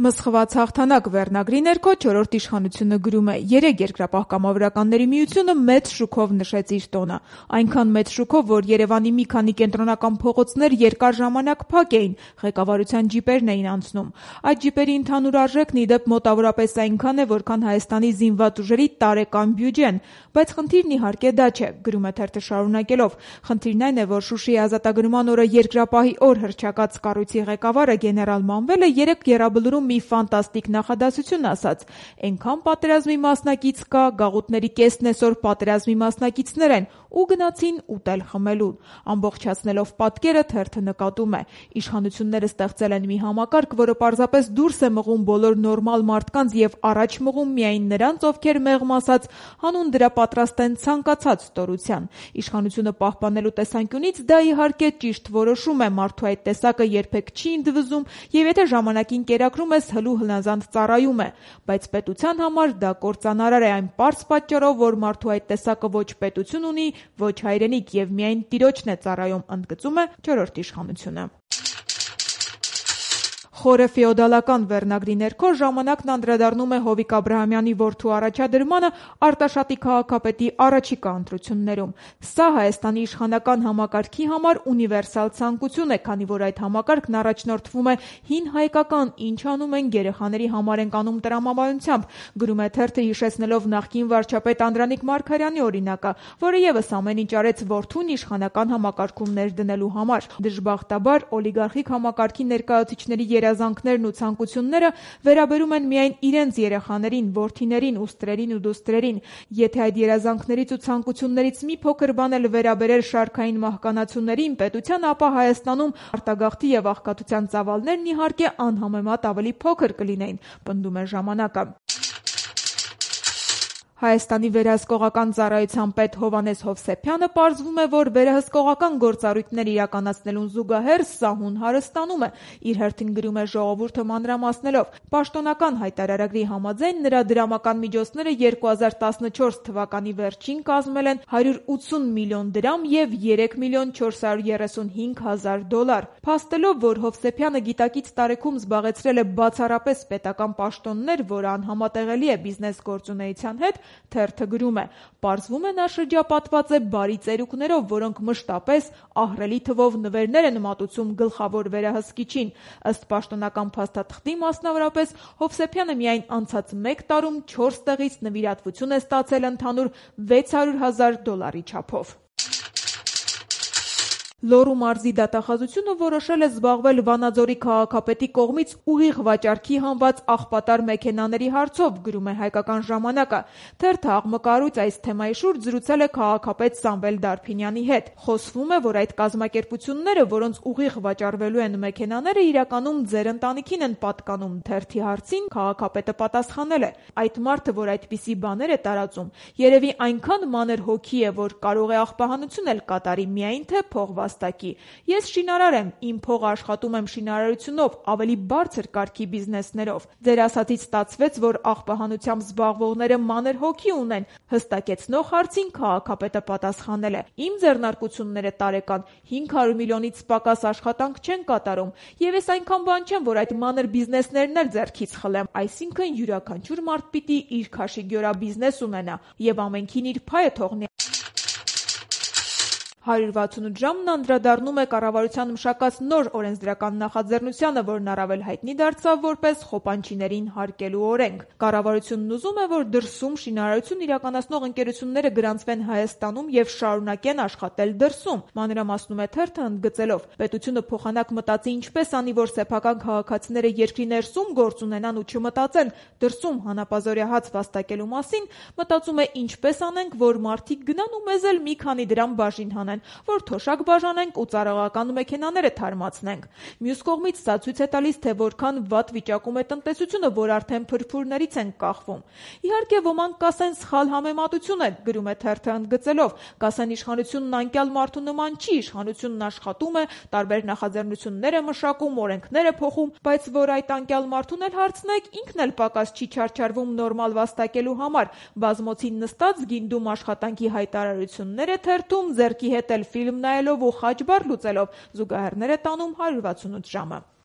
Մսխված հաղթանակ վերնագրի ներքո չորրորդ իշխանությունը գրում է. «Երեկ Երկրապահ կամավորականների միությունը մեծ շուքով նշեց իր տոնը։ Այնքան մեծ շուքով, որ Երևանի մի քանի կենտրոնական փողոցներ երկար ժամանակ փակ էին, ղեկավարության ջիպերն էին անցնում։ Այդ ջիպերի ընդհանուր արժեքն ի դեպ մոտավորապես այնքան է, որքան Հայաստանի զինված ուժերի տարեկան բյուջեն։ Բայց խնդիրն իհարկե դա չէ», գրում է թերթը շարունակելով։ «Խնդիրն այն է, որ Շուշիի ազատագրման օրը Երկրապահի օր հռչակած կառույցի ղեկավարը գեներալ Մանվելը երեկ Եռաբլուրում մի ֆանտաստիկ նախադասություն ասաց. «Էնքան պատերազմի մասնակից կա, գաղութների կեսն այսօր պատերազմի մասնակիցներ են» ու գնացին ուտել խմելու։ Ամբողջացնելով պատկերը թերթը նկատում է. «Իշխանությունները ստեղծել են մի համակարգ, որը պարզապես դուրս է մղում բոլոր նորմալ մարդկանց եւ առաջ մղում միայն նրանց, ովքեր մեղմ ասած հանուն դրա պատրաստ են ցանկացած ստորության։ Իշխանությունը պահպանելու տեսանկյունից դա իհարկե ճիշտ որոշում է, մարդու այդ տեսակը երբեք չի ընդվզում եւ եթե ժամանակին կերակրում ես, հլու հնազանդ ծառայում է, բայց պետության համար դա կործանարար է այն պարզ պատճառով, որ մարդու այդ տեսակը ոչ պետություն ունի, ոչ հայրենիք եւ միայն տիրոջն է ծառայում», ընդգծում է չորրորդ իշխանությունը։ Խորը ֆեոդալական վերնագրի ներքո ժամանակն անդրադառնում է Հովիկ Աբրահամյանի որդու առաջադրմանը Արտաշատի քաղաքապետի առաջիկա ընտրություններում։ Սա Հայաստանի իշխանական համակարգի համար ունիվերսալ ցանկություն է, քանի որ այդ համակարգն առաջնորդվում է հին հայկական «ինչ անում ենք երեխաների համար ենք անում» տրամաբանությամբ, գրում է թերթը հիշեցնելով նախկին վարչապետ Անդրանիկ Մարգարյանի օրինակը, որը եւս ամեն ինչ արեց որդուն իշխանական համակարգում ներդնելու համար։ Դժբախտաբար օլիգարխիկ համակարգի ներկայացուցիչների երազանքներն ու ցանկությունները վերաբերում են միայն իրենց երեխաներին, որդիներին, ուստրերին ու դուստրերին։ Եթե այդ երազանքներից ու ցանկություններից մի փոքր բան էլ վերաբերեր շարքային մահկանացուներին, պետության, ապա Հայաստանում արտագաղթի եւ աղքատության ծավալներն իհարկե անհամեմատ ավելի փոքր կլինեին, պնդում է ժամանակը։ Հայաստանի վերահսկողական ծառայության պետ Հովհաննես Հովսեփյանը պարզվում է, որ վերահսկողական գործառույթներ իրականացնելուն զուգահեռ սահուն հարստանում է։ Իր հերթին գրում է Ժողովուրդը մանրամասնելով. «Պաշտոնական հայտարարագրի համաձայն նրա դրամական միջոցները 2014 թվականի վերջին կազմել են 180 միլիոն դրամ եւ 3 միլիոն 435 հազար դոլար»։ Փաստելով, որ Հովսեփյանը գիտակից տարեքում զբաղեցրել է բացառապես պետական պաշտոններ, որը անհամատեղելի է բիզնես գործունեության հետ, թերթը գրում է. «Պարզվում է նա շրջապատված է բարի ծերուկներով, որոնք մշտապես ահռելի թվով նվերներ են մատուցում գլխավոր վերահսկիչին։ Ըստ պաշտոնական փաստաթղթի, մասնավորապես, Հովսեփյանը միայն անցած 1 տարում 4 տեղից նվիրատվություն է ստացել ընդհանուր 600 հազար դոլարի չափով»։ Լոռու մարզի դատախազությունը որոշել է զբաղվել Վանաձորի քաղաքապետի կողմից ուղիղ վաճառքի հանված աղբատար մեքենաների հարցով, գրում է Հայկական ժամանակը։ Թերթը աղմկարույց այս թեմայի շուրջ զրուցել է քաղաքապետ Սամվել Դարփինյանի հետ։ Խոսվում է, որ այդ կազմակերպությունները, որոնց ուղիղ վաճառվելու են մեքենաները, իրականում ձեր ընտանիքին են պատկանում։ Թերթի հարցին քաղաքապետը պատասխանել է. «Այդ մարդը, որ այդպիսի բաներ է տարածում, երևի այնքան մանր հոգի է, որ կարող է աղբահանություն էլ կատարի, միայն թե փող վաստակի։ Ես շինարար եմ, իմ փողը աշխատում եմ շինարարությունով, ավելի բարձր կարգի բիզնեսներով։ Ձեր ասածից ստացվեց, որ աղբահանությամբ զբաղվողները մանր հոգի ունեն», հստակեցնող հարցին քաղաքապետը պատասխանել է. «Իմ ձեռնարկությունները տարեկան 500 միլիոնից պակաս աշխատանք չեն կատարում, եւ ես այնքան բան չեմ, որ այդ մանր բիզնեսներն էլ ձեռքից խլեմ, այսինքն յուրաքանչյուր մարդ պիտի իր քաշի գյորա բիզնես ունենա եւ ամենքին իր փայը թողնի»։ 168 ժամն անդրադառնում է կառավարության մշակած նոր օրենսդրական նախաձեռնությանը, որն առավել հայտնի դարձավ որպես խոպանչիներին հարկելու օրենք։ Կառավարությունն ուզում է, որ դրսում շինարարություն իրականացնող ընկերությունները գրանցվեն Հայաստանում եւ շարունակեն աշխատել դրսում։ Մանրամասնում է թերթը ընդգծելով. «Պետությունը փոխանակ մտածի ինչպես անի, որ սեփական քաղաքացիները երկրի ներսում գործ ունենան ու չմտածեն դրսում հանապազորյա հաց վաստակելու մասին, մտածում է ինչպես անենք, որ մարդիկ գնան ու մեզ էլ մի քանի դրամ բաժին հանեն, որ թոշակ բաժանենք ու ծառայական մեքենաները թարմացնենք։ Մյուս կողմից սա ցույց է տալիս, թե որքան վատ վիճակում է տնտեսությունը, որ արդեն փրփուրներից են կախվում։ Իհարկե ոմանք կասեն սխալ համեմատություն է», գրում է թերթը ընդգծելով. «Կասեն իշխանությունն անկյալ մարդու նման չի, իշխանությունն աշխատում է, տարբեր նախաձեռնություններ է մշակում, օրենքներ է փոխում, բայց որ այդ անկյալ մարդուն էլ հարցնեք, ինքն էլ պակաս չի չարչարվում նորմալ վաստակելու համար։ Բազմոցին նստած գինդում աշխատանքի հայտարարություններ է թերթում, ձեռքի հետ էլ ֆիլմ նայելով ու խաչ բար լուծելով, զուգահեռներ է տանում 168 ժամը»։